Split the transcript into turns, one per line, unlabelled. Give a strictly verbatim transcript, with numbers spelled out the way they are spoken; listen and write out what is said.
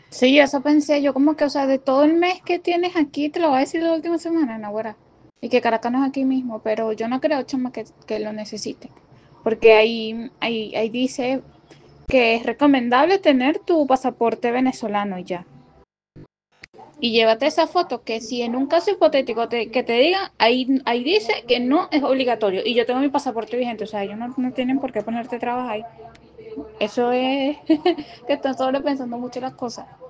Sí, eso pensé yo, como que, o sea, de todo el mes que tienes aquí, te lo voy a decir la última semana, Naguará. Y que Caracas no es aquí mismo, pero yo no creo, chama, que, que lo necesite. Porque ahí, ahí, ahí dice que es recomendable tener tu pasaporte venezolano y ya. Y llévate esa foto, que si en un caso hipotético te, que te digan, ahí, ahí dice que no es obligatorio. Y yo tengo mi pasaporte vigente, o sea, ellos no, no tienen por qué ponerte trabas ahí. Eso es que están sobrepensando mucho las cosas.